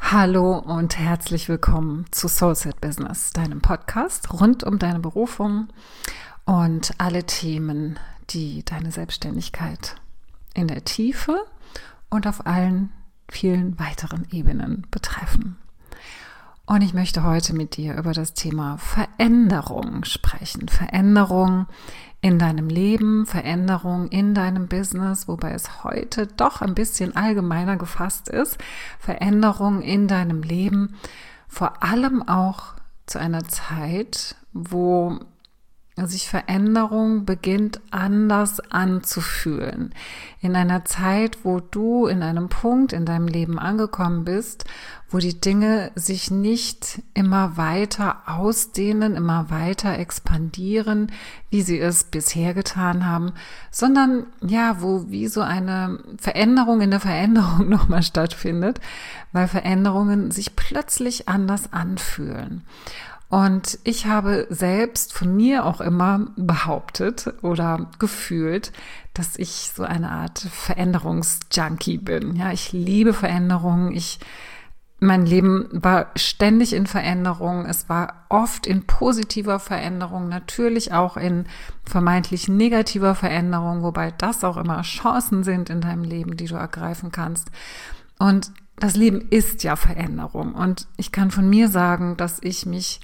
Hallo und herzlich willkommen zu Soulset Business, deinem Podcast rund um deine Berufung und alle Themen, die deine Selbstständigkeit in der Tiefe und auf allen vielen weiteren Ebenen betreffen. Und ich möchte heute mit dir über das Thema Veränderung sprechen. Veränderung in deinem Leben, Veränderung in deinem Business, wobei es heute doch ein bisschen allgemeiner gefasst ist. Veränderung in deinem Leben, vor allem auch zu einer Zeit, wo sich Veränderung beginnt anders anzufühlen. In einer Zeit, wo du in einem Punkt in deinem Leben angekommen bist, wo die Dinge sich nicht immer weiter ausdehnen, immer weiter expandieren, wie sie es bisher getan haben, sondern ja, wo wie so eine Veränderung in der Veränderung nochmal stattfindet, weil Veränderungen sich plötzlich anders anfühlen. Und ich habe selbst von mir auch immer behauptet oder gefühlt, dass ich so eine Art Veränderungsjunkie bin. Ja, ich liebe Veränderungen. Mein Leben war ständig in Veränderung. Es war oft in positiver Veränderung, natürlich auch in vermeintlich negativer Veränderung, wobei das auch immer Chancen sind in deinem Leben, die du ergreifen kannst. Und das Leben ist ja Veränderung. Und ich kann von mir sagen, dass ich mich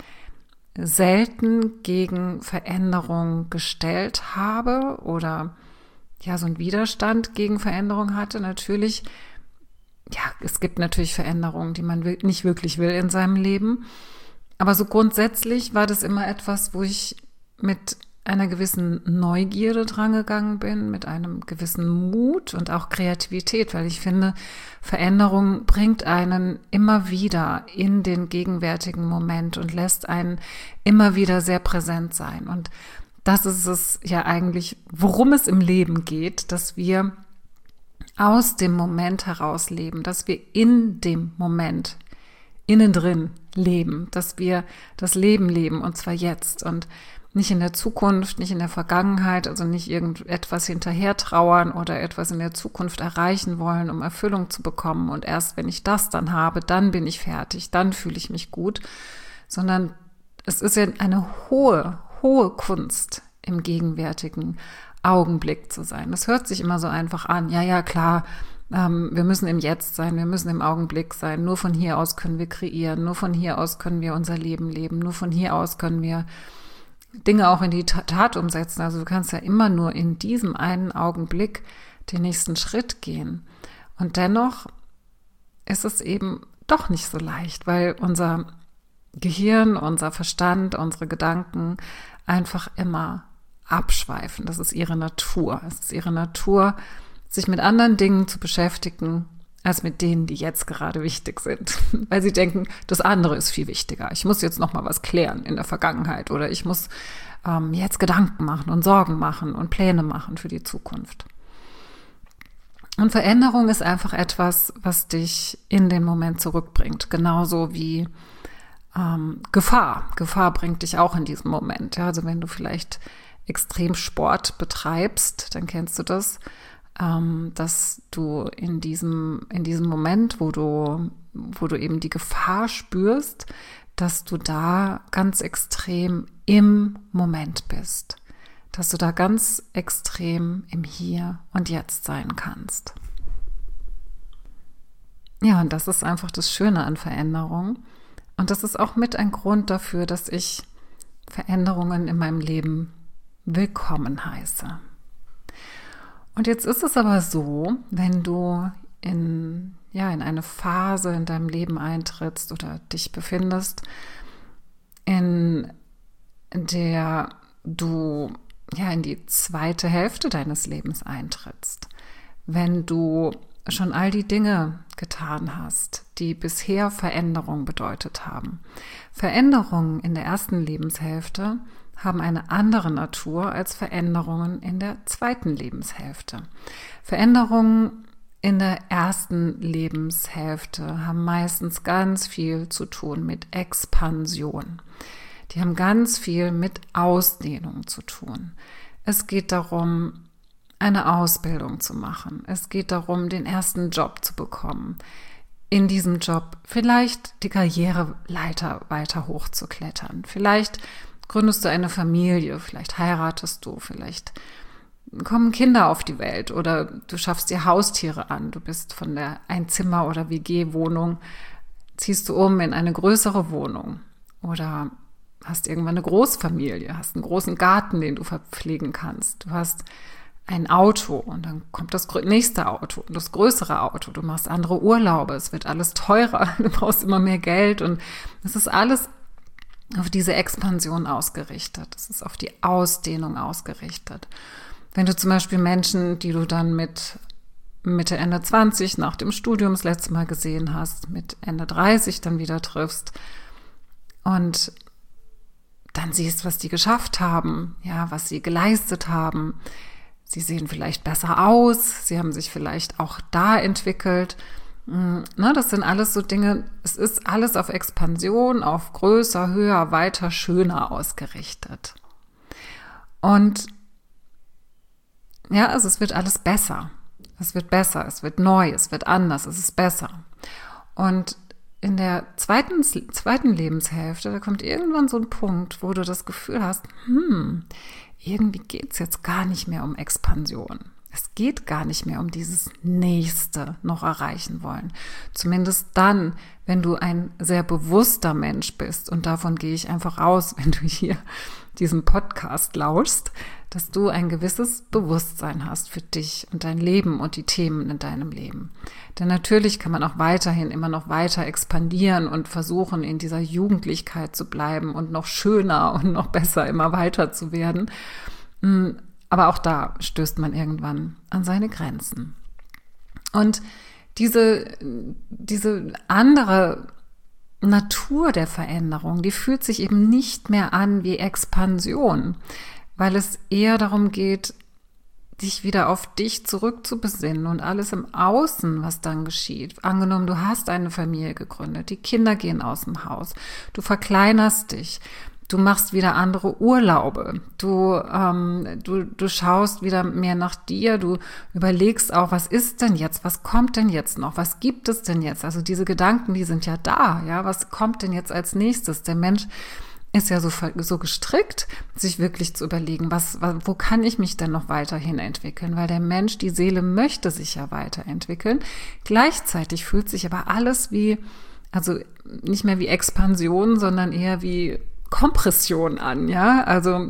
selten gegen Veränderung gestellt habe oder ja, so einen Widerstand gegen Veränderung hatte. Natürlich, ja, es gibt natürlich Veränderungen, die man nicht wirklich will in seinem Leben. Aber so grundsätzlich war das immer etwas, wo ich mit einer gewissen Neugierde drangegangen bin, mit einem gewissen Mut und auch Kreativität, weil ich finde, Veränderung bringt einen immer wieder in den gegenwärtigen Moment und lässt einen immer wieder sehr präsent sein. Und das ist es ja eigentlich, worum es im Leben geht, dass wir aus dem Moment heraus leben, dass wir in dem Moment innen drin leben, dass wir das Leben leben und zwar jetzt und nicht in der Zukunft, nicht in der Vergangenheit, also nicht irgendetwas hinterher trauern oder etwas in der Zukunft erreichen wollen, um Erfüllung zu bekommen. Und erst wenn ich das dann habe, dann bin ich fertig, dann fühle ich mich gut. Sondern es ist ja eine hohe Kunst, im gegenwärtigen Augenblick zu sein. Das hört sich immer so einfach an. Ja, klar, wir müssen im Jetzt sein, wir müssen im Augenblick sein. Nur von hier aus können wir kreieren, nur von hier aus können wir unser Leben leben, nur von hier aus können wir Dinge auch in die Tat umsetzen. Also du kannst ja immer nur in diesem einen Augenblick den nächsten Schritt gehen. Und dennoch ist es eben doch nicht so leicht, weil unser Gehirn, unser Verstand, unsere Gedanken einfach immer abschweifen. Das ist ihre Natur. Es ist ihre Natur, sich mit anderen Dingen zu beschäftigen, als mit denen, die jetzt gerade wichtig sind. Weil sie denken, das andere ist viel wichtiger. Ich muss jetzt noch mal was klären in der Vergangenheit oder ich muss jetzt Gedanken machen und Sorgen machen und Pläne machen für die Zukunft. Und Veränderung ist einfach etwas, was dich in den Moment zurückbringt. Genauso wie Gefahr. Gefahr bringt dich auch in diesen Moment. Ja, also wenn du vielleicht Extremsport betreibst, dann kennst du das, dass du in diesem Moment, wo du eben die Gefahr spürst, dass du da ganz extrem im Moment bist, dass du da ganz extrem im Hier und Jetzt sein kannst. Ja, und das ist einfach das Schöne an Veränderung. Und das ist auch mit ein Grund dafür, dass ich Veränderungen in meinem Leben willkommen heiße. Und jetzt ist es aber so, wenn du in eine Phase in deinem Leben eintrittst oder dich befindest, in der du in die zweite Hälfte deines Lebens eintrittst, wenn du schon all die Dinge getan hast, die bisher Veränderung bedeutet haben. Veränderungen in der ersten Lebenshälfte haben eine andere Natur als Veränderungen in der zweiten Lebenshälfte. Veränderungen in der ersten Lebenshälfte haben meistens ganz viel zu tun mit Expansion. Die haben ganz viel mit Ausdehnung zu tun. Es geht darum, eine Ausbildung zu machen. Es geht darum, den ersten Job zu bekommen. in diesem Job vielleicht die Karriereleiter weiter hochzuklettern. Vielleicht gründest du eine Familie, vielleicht heiratest du, vielleicht kommen Kinder auf die Welt oder du schaffst dir Haustiere an. Du bist von der Einzimmer- oder WG-Wohnung, ziehst du um in eine größere Wohnung oder hast irgendwann eine Großfamilie, hast einen großen Garten, den du verpflegen kannst. Du hast ein Auto und dann kommt das nächste Auto und das größere Auto. Du machst andere Urlaube, es wird alles teurer, du brauchst immer mehr Geld und es ist alles auf diese Expansion ausgerichtet. Es ist auf die Ausdehnung ausgerichtet. Wenn du zum Beispiel Menschen, die du dann mit Mitte, Ende 20 nach dem Studium das letzte Mal gesehen hast, mit Ende 30 dann wieder triffst und dann siehst, was die geschafft haben, ja, was sie geleistet haben. Sie sehen vielleicht besser aus, sie haben sich vielleicht auch da entwickelt. Das sind alles so Dinge, es ist alles auf Expansion, auf größer, höher, weiter, schöner ausgerichtet. Und ja, also es wird alles besser. Es wird besser, es wird neu, es wird anders, es ist besser. Und in der zweiten Lebenshälfte, da kommt irgendwann so ein Punkt, wo du das Gefühl hast, irgendwie geht es jetzt gar nicht mehr um Expansion. Es geht gar nicht mehr um dieses Nächste noch erreichen wollen. Zumindest dann, wenn du ein sehr bewusster Mensch bist. Und davon gehe ich einfach aus, wenn du hier diesen Podcast lauschst, dass du ein gewisses Bewusstsein hast für dich und dein Leben und die Themen in deinem Leben. Denn natürlich kann man auch weiterhin immer noch weiter expandieren und versuchen, in dieser Jugendlichkeit zu bleiben und noch schöner und noch besser immer weiter zu werden. Aber auch da stößt man irgendwann an seine Grenzen. Und diese andere Natur der Veränderung, die fühlt sich eben nicht mehr an wie Expansion, weil es eher darum geht, dich wieder auf dich zurückzubesinnen und alles im Außen, was dann geschieht. Angenommen, du hast eine Familie gegründet, die Kinder gehen aus dem Haus, du verkleinerst dich, du machst wieder andere Urlaube, du schaust wieder mehr nach dir, du überlegst auch, was ist denn jetzt, was kommt denn jetzt noch, was gibt es denn jetzt? Also diese Gedanken, die sind ja da, ja, was kommt denn jetzt als nächstes? Der Mensch ist ja so gestrickt, sich wirklich zu überlegen, wo kann ich mich denn noch weiterhin entwickeln? Weil der Mensch, die Seele möchte sich ja weiterentwickeln. Gleichzeitig fühlt sich aber alles also nicht mehr wie Expansion, sondern eher wie Kompression an, ja, also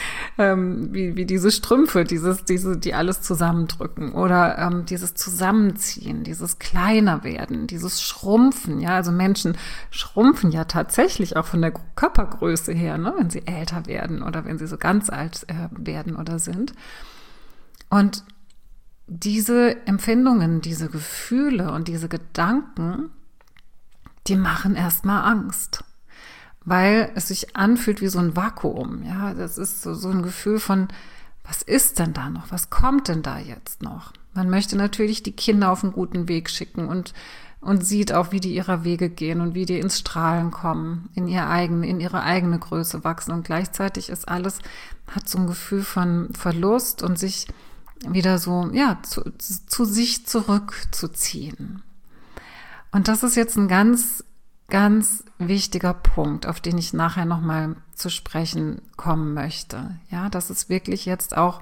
wie diese Strümpfe, die alles zusammendrücken oder dieses Zusammenziehen, dieses kleiner werden, dieses Schrumpfen, ja, also Menschen schrumpfen ja tatsächlich auch von der Körpergröße her, ne, wenn sie älter werden oder wenn sie so ganz alt werden oder sind. Und diese Empfindungen, diese Gefühle und diese Gedanken, die machen erstmal Angst. Weil es sich anfühlt wie so ein Vakuum. Ja, das ist so ein Gefühl von, was ist denn da noch? Was kommt denn da jetzt noch? Man möchte natürlich die Kinder auf einen guten Weg schicken und sieht auch, wie die ihrer Wege gehen und wie die ins Strahlen kommen, in ihre eigene Größe wachsen. Und gleichzeitig hat so ein Gefühl von Verlust und sich wieder so, ja, zu sich zurückzuziehen. Und das ist jetzt ein ganz, ganz wichtiger Punkt, auf den ich nachher nochmal zu sprechen kommen möchte. Ja, das ist wirklich jetzt auch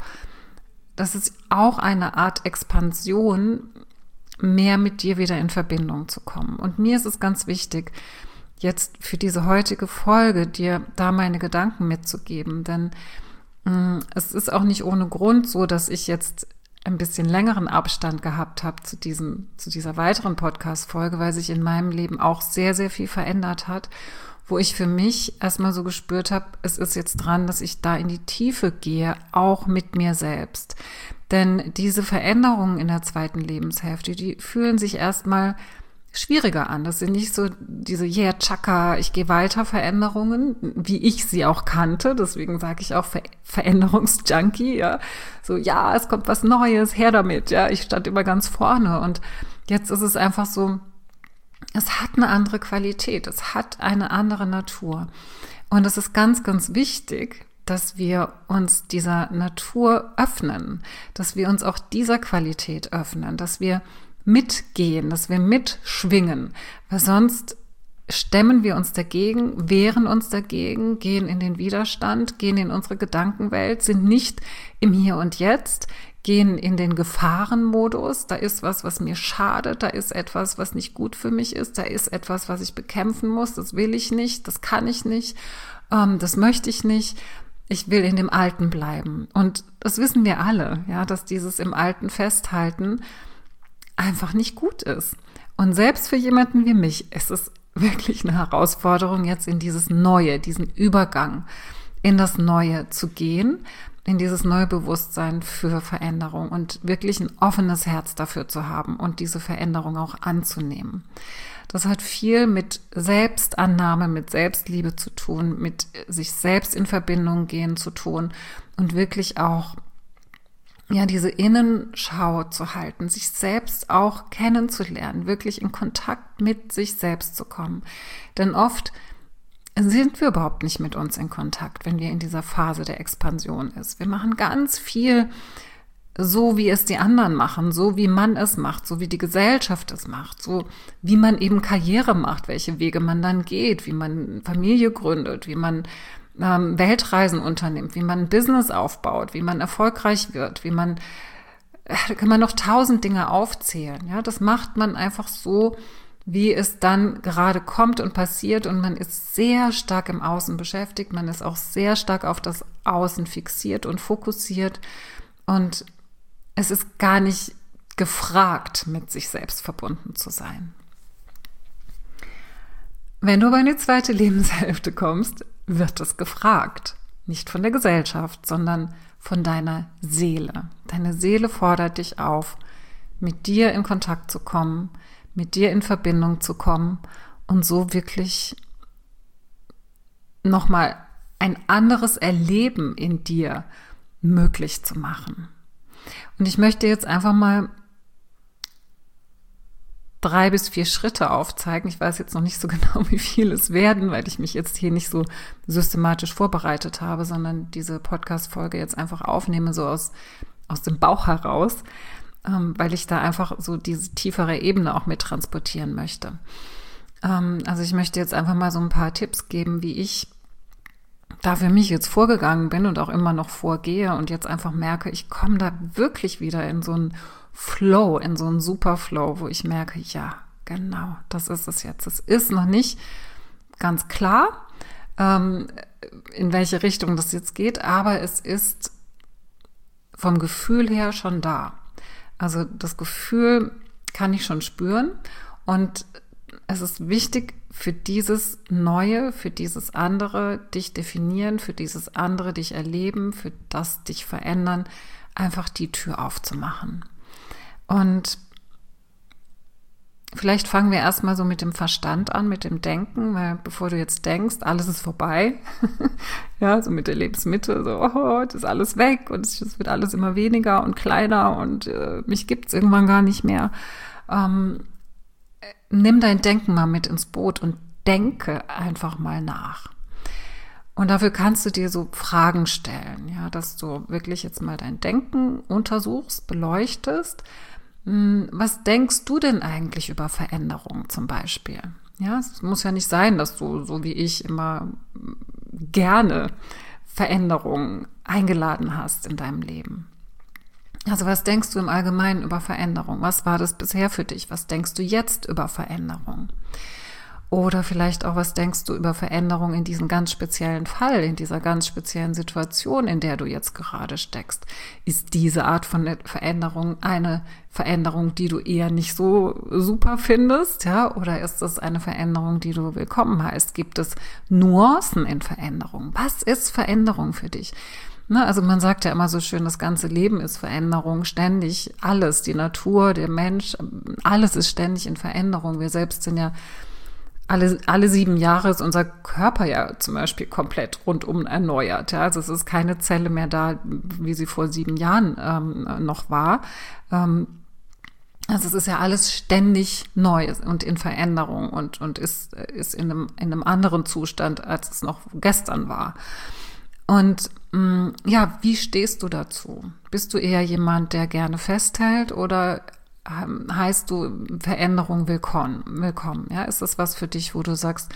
eine Art Expansion, mehr mit dir wieder in Verbindung zu kommen. Und mir ist es ganz wichtig, jetzt für diese heutige Folge dir da meine Gedanken mitzugeben, denn es ist auch nicht ohne Grund so, dass ich jetzt ein bisschen längeren Abstand gehabt habe zu dieser weiteren Podcast-Folge, weil sich in meinem Leben auch sehr, sehr viel verändert hat, wo ich für mich erstmal so gespürt habe, es ist jetzt dran, dass ich da in die Tiefe gehe, auch mit mir selbst. Denn diese Veränderungen in der zweiten Lebenshälfte, die fühlen sich erstmal schwieriger an. Das sind nicht so diese Chaka, ich gehe weiter Veränderungen, wie ich sie auch kannte. Deswegen sage ich auch Veränderungsjunkie, ja. So, ja, es kommt was Neues, her damit, ja. Ich stand immer ganz vorne und jetzt ist es einfach so, es hat eine andere Qualität, es hat eine andere Natur. Und es ist ganz, ganz wichtig, dass wir uns dieser Natur öffnen, dass wir uns auch dieser Qualität öffnen, dass wir mitgehen, dass wir mitschwingen, weil sonst stemmen wir uns dagegen, wehren uns dagegen, gehen in den Widerstand, gehen in unsere Gedankenwelt, sind nicht im Hier und Jetzt, gehen in den Gefahrenmodus. Da ist was mir schadet, da ist etwas, was nicht gut für mich ist, da ist etwas, was ich bekämpfen muss, das will ich nicht, das kann ich nicht, das möchte ich nicht. Ich will in dem Alten bleiben. Und das wissen wir alle, ja, dass dieses im Alten festhalten einfach nicht gut ist. Und selbst für jemanden wie mich ist es wirklich eine Herausforderung, jetzt in dieses Neue, diesen Übergang in das Neue zu gehen, in dieses neue Bewusstsein für Veränderung und wirklich ein offenes Herz dafür zu haben und diese Veränderung auch anzunehmen. Das hat viel mit Selbstannahme, mit Selbstliebe zu tun, mit sich selbst in Verbindung gehen zu tun und wirklich auch diese Innenschau zu halten, sich selbst auch kennenzulernen, wirklich in Kontakt mit sich selbst zu kommen. Denn oft sind wir überhaupt nicht mit uns in Kontakt, wenn wir in dieser Phase der Expansion ist. Wir machen ganz viel so, wie es die anderen machen, so wie man es macht, so wie die Gesellschaft es macht, so wie man eben Karriere macht, welche Wege man dann geht, wie man Familie gründet, wie man Weltreisen unternimmt, wie man ein Business aufbaut, wie man erfolgreich wird, da kann man noch 1000 Dinge aufzählen. Ja, das macht man einfach so, wie es dann gerade kommt und passiert, und man ist sehr stark im Außen beschäftigt, man ist auch sehr stark auf das Außen fixiert und fokussiert, und es ist gar nicht gefragt, mit sich selbst verbunden zu sein. Wenn du aber in die zweite Lebenshälfte kommst, wird es gefragt. Nicht von der Gesellschaft, sondern von deiner Seele. Deine Seele fordert dich auf, mit dir in Kontakt zu kommen, mit dir in Verbindung zu kommen und so wirklich nochmal ein anderes Erleben in dir möglich zu machen. Und ich möchte jetzt einfach mal 3 bis 4 Schritte aufzeigen. Ich weiß jetzt noch nicht so genau, wie viele es werden, weil ich mich jetzt hier nicht so systematisch vorbereitet habe, sondern diese Podcast-Folge jetzt einfach aufnehme, so aus dem Bauch heraus, weil ich da einfach so diese tiefere Ebene auch mit transportieren möchte. Also ich möchte jetzt einfach mal so ein paar Tipps geben, wie ich da für mich jetzt vorgegangen bin und auch immer noch vorgehe und jetzt einfach merke, ich komme da wirklich wieder in so einen Flow, in so einen Superflow, wo ich merke, ja, genau, das ist es jetzt. Es ist noch nicht ganz klar, in welche Richtung das jetzt geht, aber es ist vom Gefühl her schon da. Also das Gefühl kann ich schon spüren, und es ist wichtig, für dieses Neue, für dieses andere dich definieren, für dieses andere dich erleben, für das dich verändern, einfach die Tür aufzumachen. Und vielleicht fangen wir erstmal so mit dem Verstand an, mit dem Denken, weil bevor du jetzt denkst, alles ist vorbei, ja, so mit der Lebensmitte, so, oh, das ist alles weg und es wird alles immer weniger und kleiner und mich gibt's irgendwann gar nicht mehr. Nimm dein Denken mal mit ins Boot und denke einfach mal nach. Und dafür kannst du dir so Fragen stellen, ja, dass du wirklich jetzt mal dein Denken untersuchst, beleuchtest. Was denkst du denn eigentlich über Veränderung zum Beispiel? Ja, es muss ja nicht sein, dass du, so wie ich, immer gerne Veränderungen eingeladen hast in deinem Leben. Also was denkst du im Allgemeinen über Veränderung? Was war das bisher für dich? Was denkst du jetzt über Veränderung? Oder vielleicht auch, was denkst du über Veränderung in diesem ganz speziellen Fall, in dieser ganz speziellen Situation, in der du jetzt gerade steckst? Ist diese Art von Veränderung eine Veränderung, die du eher nicht so super findest, ja? Oder ist das eine Veränderung, die du willkommen heißt? Gibt es Nuancen in Veränderung? Was ist Veränderung für dich? Also man sagt ja immer so schön, das ganze Leben ist Veränderung, ständig alles, die Natur, der Mensch, alles ist ständig in Veränderung. Wir selbst sind ja alle 7 Jahre ist unser Körper ja zum Beispiel komplett rundum erneuert. Ja? Also es ist keine Zelle mehr da, wie sie vor 7 Jahren noch war. Also es ist ja alles ständig neu und in Veränderung und ist in einem anderen Zustand, als es noch gestern war. Und ja, wie stehst du dazu? Bist du eher jemand, der gerne festhält, oder heißt du Veränderung willkommen? Ja, ist das was für dich, wo du sagst,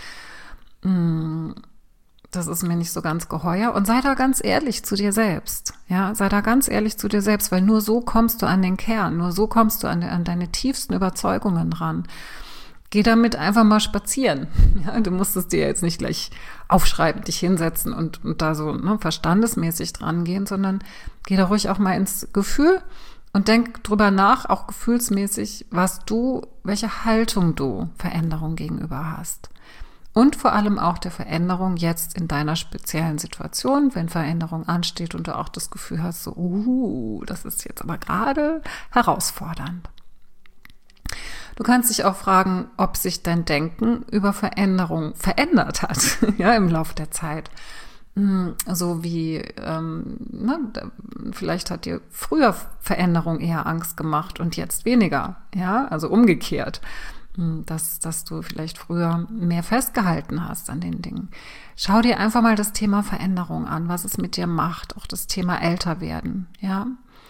das ist mir nicht so ganz geheuer? Und sei da ganz ehrlich zu dir selbst. Ja, sei da ganz ehrlich zu dir selbst, weil nur so kommst du an den Kern, nur so kommst du an deine tiefsten Überzeugungen ran. Geh damit einfach mal spazieren. Ja, du musst es dir jetzt nicht gleich aufschreiben, dich hinsetzen und da so verstandesmäßig dran gehen, sondern geh da ruhig auch mal ins Gefühl und denk drüber nach, auch gefühlsmäßig, welche Haltung du Veränderung gegenüber hast. Und vor allem auch der Veränderung jetzt in deiner speziellen Situation, wenn Veränderung ansteht und du auch das Gefühl hast, so, das ist jetzt aber gerade herausfordernd. Du kannst dich auch fragen, ob sich dein Denken über Veränderung verändert hat, ja, im Laufe der Zeit. So wie, vielleicht hat dir früher Veränderung eher Angst gemacht und jetzt weniger, ja, also umgekehrt, dass du vielleicht früher mehr festgehalten hast an den Dingen. Schau dir einfach mal das Thema Veränderung an, was es mit dir macht, auch das Thema älter werden, ja.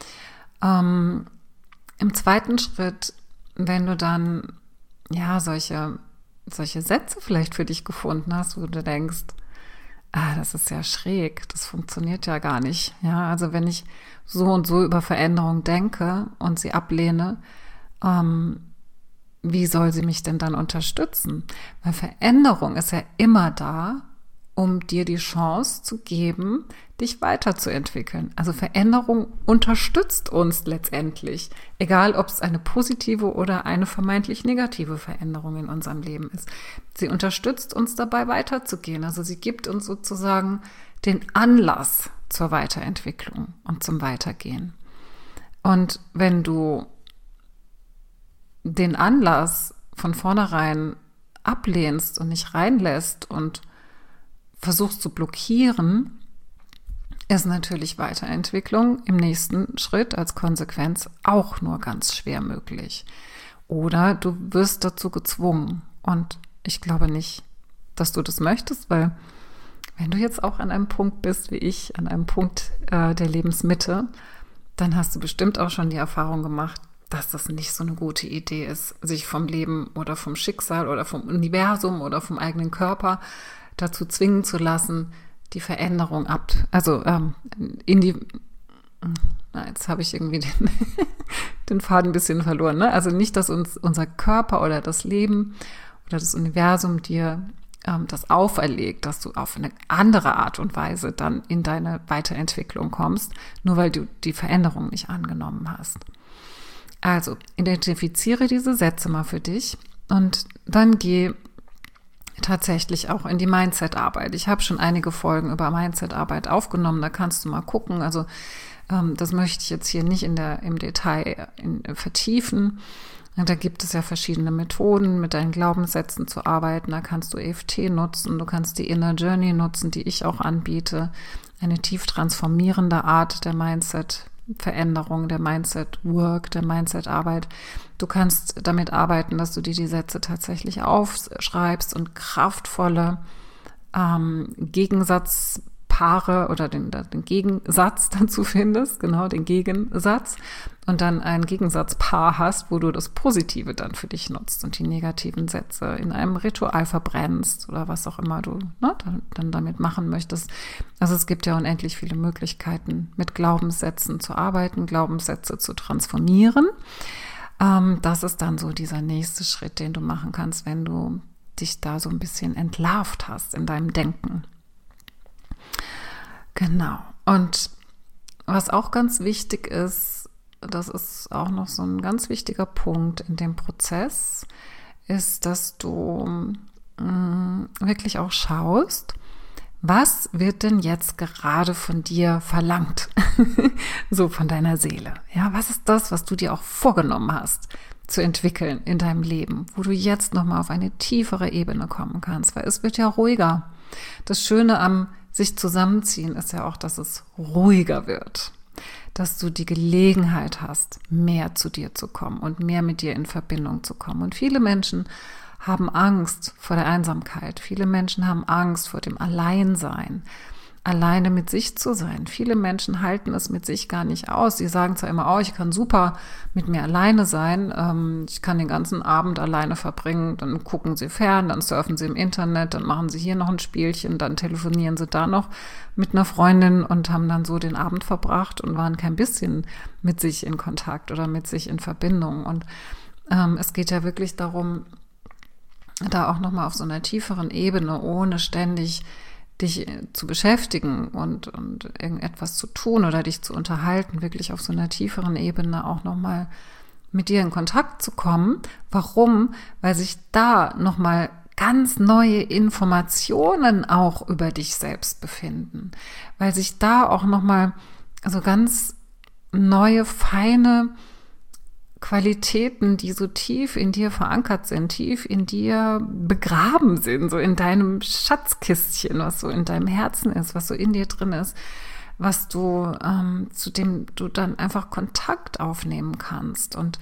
Im zweiten Schritt, wenn du dann solche Sätze vielleicht für dich gefunden hast, wo du denkst, das ist ja schräg, das funktioniert ja gar nicht. Ja, also wenn ich so und so über Veränderung denke und sie ablehne, wie soll sie mich denn dann unterstützen? Weil Veränderung ist ja immer da, um dir die Chance zu geben, dich weiterzuentwickeln. Also Veränderung unterstützt uns letztendlich, egal ob es eine positive oder eine vermeintlich negative Veränderung in unserem Leben ist. Sie unterstützt uns dabei, weiterzugehen. Also sie gibt uns sozusagen den Anlass zur Weiterentwicklung und zum Weitergehen. Und wenn du den Anlass von vornherein ablehnst und nicht reinlässt und versuchst zu blockieren, ist natürlich Weiterentwicklung im nächsten Schritt als Konsequenz auch nur ganz schwer möglich. Oder du wirst dazu gezwungen. Und ich glaube nicht, dass du das möchtest, weil wenn du jetzt auch an einem Punkt bist wie ich, an einem Punkt der Lebensmitte, dann hast du bestimmt auch schon die Erfahrung gemacht, dass das nicht so eine gute Idee ist, sich vom Leben oder vom Schicksal oder vom Universum oder vom eigenen Körper dazu zwingen zu lassen, die Veränderung jetzt habe ich irgendwie den Faden ein bisschen verloren. Ne? Also nicht, dass uns unser Körper oder das Leben oder das Universum dir das auferlegt, dass du auf eine andere Art und Weise dann in deine Weiterentwicklung kommst, nur weil du die Veränderung nicht angenommen hast. Also identifiziere diese Sätze mal für dich und dann geh tatsächlich auch in die Mindset-Arbeit. Ich habe schon einige Folgen über Mindset-Arbeit aufgenommen, da kannst du mal gucken. Also das möchte ich jetzt hier nicht im Detail vertiefen. Da gibt es ja verschiedene Methoden, mit deinen Glaubenssätzen zu arbeiten. Da kannst du EFT nutzen, du kannst die Inner Journey nutzen, die ich auch anbiete. Eine tief transformierende Art der Mindset-Veränderung, der Mindset-Work, der Mindset-Arbeit. Du kannst damit arbeiten, dass du dir die Sätze tatsächlich aufschreibst und kraftvolle Gegensatzpaare oder den Gegensatz dazu findest, genau, den Gegensatz, und dann ein Gegensatzpaar hast, wo du das Positive dann für dich nutzt und die negativen Sätze in einem Ritual verbrennst oder was auch immer du dann damit machen möchtest. Also es gibt ja unendlich viele Möglichkeiten, mit Glaubenssätzen zu arbeiten, Glaubenssätze zu transformieren. Das ist dann so dieser nächste Schritt, den du machen kannst, wenn du dich da so ein bisschen entlarvt hast in deinem Denken. Genau. Und was auch ganz wichtig ist, das ist auch noch so ein ganz wichtiger Punkt in dem Prozess, ist, dass du wirklich auch schaust, was wird denn jetzt gerade von dir verlangt? So von deiner Seele. Ja, was ist das, was du dir auch vorgenommen hast zu entwickeln in deinem Leben, wo du jetzt nochmal auf eine tiefere Ebene kommen kannst, weil es wird ja ruhiger. Das Schöne am sich zusammenziehen ist ja auch, dass es ruhiger wird, dass du die Gelegenheit hast, mehr zu dir zu kommen und mehr mit dir in Verbindung zu kommen. Und viele Menschen haben Angst vor der Einsamkeit. Viele Menschen haben Angst vor dem Alleinsein. alleine mit sich zu sein. Viele Menschen halten es mit sich gar nicht aus. Sie sagen zwar immer, oh, ich kann super mit mir alleine sein, ich kann den ganzen Abend alleine verbringen, dann gucken sie fern, dann surfen sie im Internet, dann machen sie hier noch ein Spielchen, dann telefonieren sie da noch mit einer Freundin und haben dann so den Abend verbracht und waren kein bisschen mit sich in Kontakt oder mit sich in Verbindung. Und es geht ja wirklich darum, da auch nochmal auf so einer tieferen Ebene, ohne ständig dich zu beschäftigen und irgendetwas zu tun oder dich zu unterhalten, wirklich auf so einer tieferen Ebene auch nochmal mit dir in Kontakt zu kommen. Warum? Weil sich da nochmal ganz neue Informationen auch über dich selbst befinden. Weil sich da auch nochmal so ganz neue, feine Qualitäten, die so tief in dir verankert sind, tief in dir begraben sind, so in deinem Schatzkistchen, was so in deinem Herzen ist, was so in dir drin ist, was du, zu dem du dann einfach Kontakt aufnehmen kannst und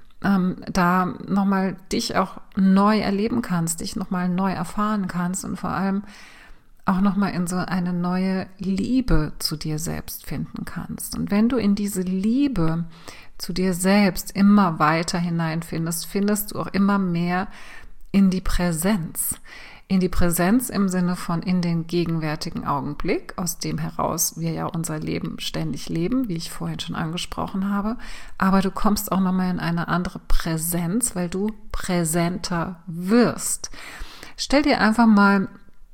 da nochmal dich auch neu erleben kannst, dich nochmal neu erfahren kannst und vor allem auch nochmal in so eine neue Liebe zu dir selbst finden kannst. Und wenn du in diese Liebe zu dir selbst immer weiter hineinfindest, findest du auch immer mehr in die Präsenz. In die Präsenz im Sinne von in den gegenwärtigen Augenblick, aus dem heraus wir ja unser Leben ständig leben, wie ich vorhin schon angesprochen habe. Aber du kommst auch nochmal in eine andere Präsenz, weil du präsenter wirst. Stell dir einfach mal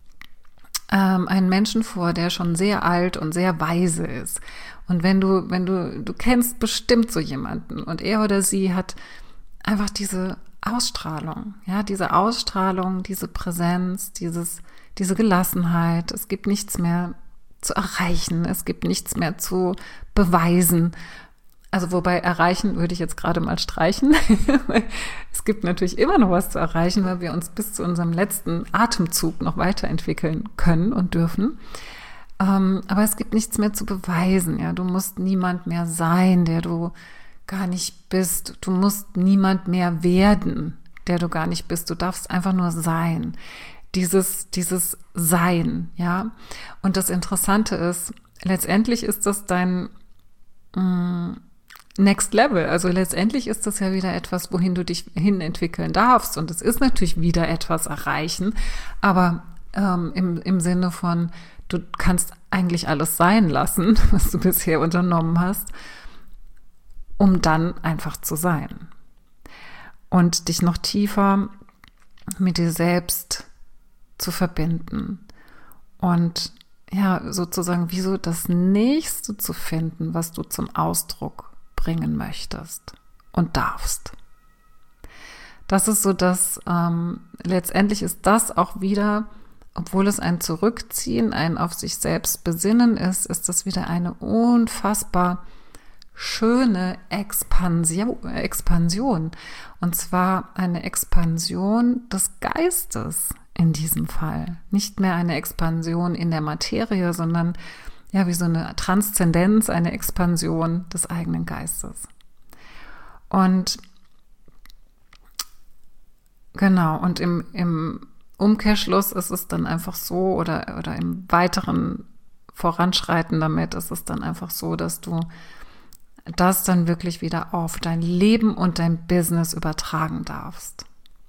einen Menschen vor, der schon sehr alt und sehr weise ist. Und wenn du kennst bestimmt so jemanden und er oder sie hat einfach diese Ausstrahlung, ja, diese Ausstrahlung, diese Präsenz, diese Gelassenheit. Es gibt nichts mehr zu erreichen, es gibt nichts mehr zu beweisen. Also wobei erreichen würde ich jetzt gerade mal streichen. Es gibt natürlich immer noch was zu erreichen, weil wir uns bis zu unserem letzten Atemzug noch weiterentwickeln können und dürfen. Aber es gibt nichts mehr zu beweisen. Ja, du musst niemand mehr sein, der du gar nicht bist. Du musst niemand mehr werden, der du gar nicht bist. Du darfst einfach nur sein. Dieses Sein, ja. Und das Interessante ist, letztendlich ist das dein Next Level. Also letztendlich ist das ja wieder etwas, wohin du dich hin entwickeln darfst. Und es ist natürlich wieder etwas erreichen, aber im Sinne von, du kannst eigentlich alles sein lassen, was du bisher unternommen hast, um dann einfach zu sein. Und dich noch tiefer mit dir selbst zu verbinden. Und ja, sozusagen wie so das Nächste zu finden, was du zum Ausdruck bringen möchtest und darfst. Das ist so, dass letztendlich ist das auch wieder, obwohl es ein Zurückziehen, ein auf sich selbst besinnen ist das wieder eine unfassbar schöne Expansion. Und zwar eine Expansion des Geistes in diesem Fall. Nicht mehr eine Expansion in der Materie, sondern ja, wie so eine Transzendenz, eine Expansion des eigenen Geistes. Und genau, und im Umkehrschluss ist es dann einfach so, oder im weiteren Voranschreiten damit ist es dann einfach so, dass du das dann wirklich wieder auf dein Leben und dein Business übertragen darfst.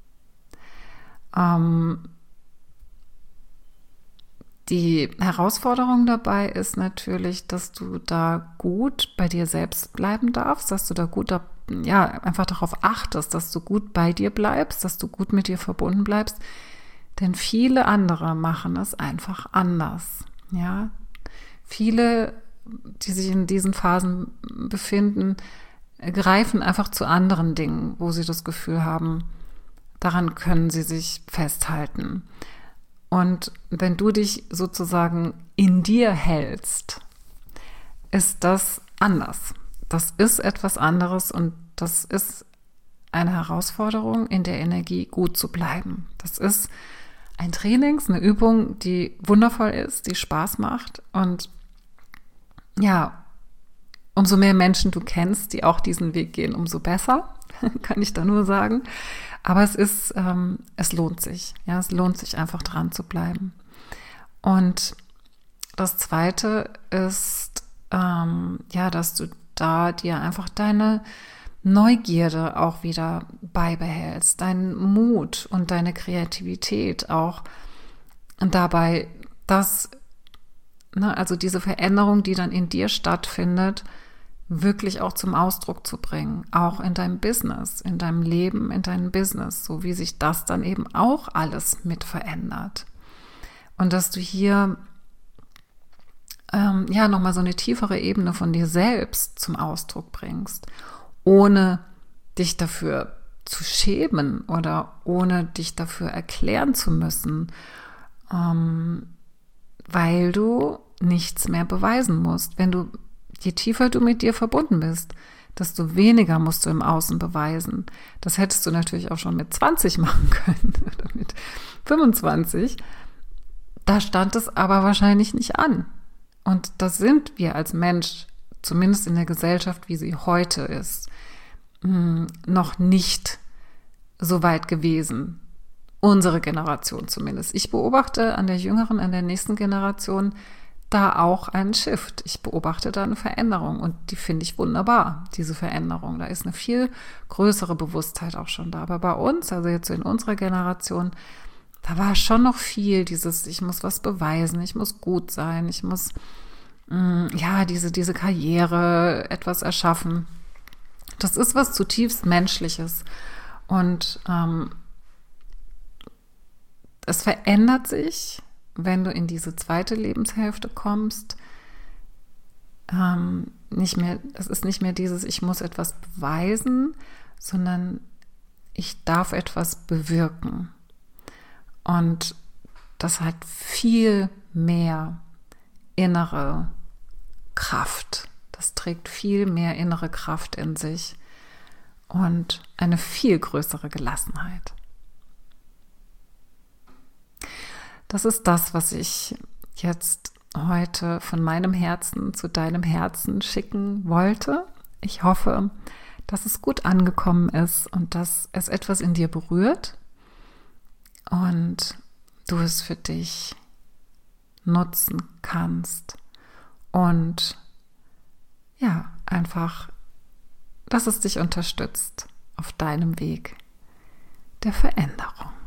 Die Herausforderung dabei ist natürlich, dass du da gut bei dir selbst bleiben darfst, dass du da gut, einfach darauf achtest, dass du gut bei dir bleibst, dass du gut mit dir verbunden bleibst, denn viele andere machen es einfach anders. Ja, viele, die sich in diesen Phasen befinden, greifen einfach zu anderen Dingen, wo sie das Gefühl haben, daran können sie sich festhalten. Und wenn du dich sozusagen in dir hältst, ist das anders. Das ist etwas anderes und das ist eine Herausforderung, in der Energie gut zu bleiben. Das ist ein Training, eine Übung, die wundervoll ist, die Spaß macht. Und ja, umso mehr Menschen du kennst, die auch diesen Weg gehen, umso besser, kann ich da nur sagen. Aber es lohnt sich. Ja, es lohnt sich einfach dran zu bleiben. Und das Zweite ist, dass du da dir einfach deine Neugierde auch wieder beibehältst, deinen Mut und deine Kreativität auch. Und dabei also diese Veränderung, die dann in dir stattfindet, wirklich auch zum Ausdruck zu bringen, auch in deinem Business, in deinem Leben, in deinem Business, so wie sich das dann eben auch alles mit verändert. Und dass du hier nochmal so eine tiefere Ebene von dir selbst zum Ausdruck bringst, ohne dich dafür zu schämen oder ohne dich dafür erklären zu müssen, weil du nichts mehr beweisen musst. Je tiefer du mit dir verbunden bist, desto weniger musst du im Außen beweisen. Das hättest du natürlich auch schon mit 20 machen können oder mit 25. Da stand es aber wahrscheinlich nicht an. Und das sind wir als Mensch, zumindest in der Gesellschaft, wie sie heute ist, noch nicht so weit gewesen. Unsere Generation zumindest. Ich beobachte an der nächsten Generation da auch einen Shift. Ich beobachte da eine Veränderung und die finde ich wunderbar, diese Veränderung. Da ist eine viel größere Bewusstheit auch schon da. Aber bei uns, also jetzt so in unserer Generation, da war schon noch viel dieses, ich muss was beweisen, ich muss gut sein, ich muss diese Karriere etwas erschaffen. Das ist was zutiefst Menschliches. Und es verändert sich, wenn du in diese zweite Lebenshälfte kommst. Es ist nicht mehr dieses, ich muss etwas beweisen, sondern ich darf etwas bewirken. Und das hat viel mehr innere Kraft. Das trägt viel mehr innere Kraft in sich und eine viel größere Gelassenheit. Das ist das, was ich jetzt heute von meinem Herzen zu deinem Herzen schicken wollte. Ich hoffe, dass es gut angekommen ist und dass es etwas in dir berührt und du es für dich nutzen kannst und einfach, dass es dich unterstützt auf deinem Weg der Veränderung.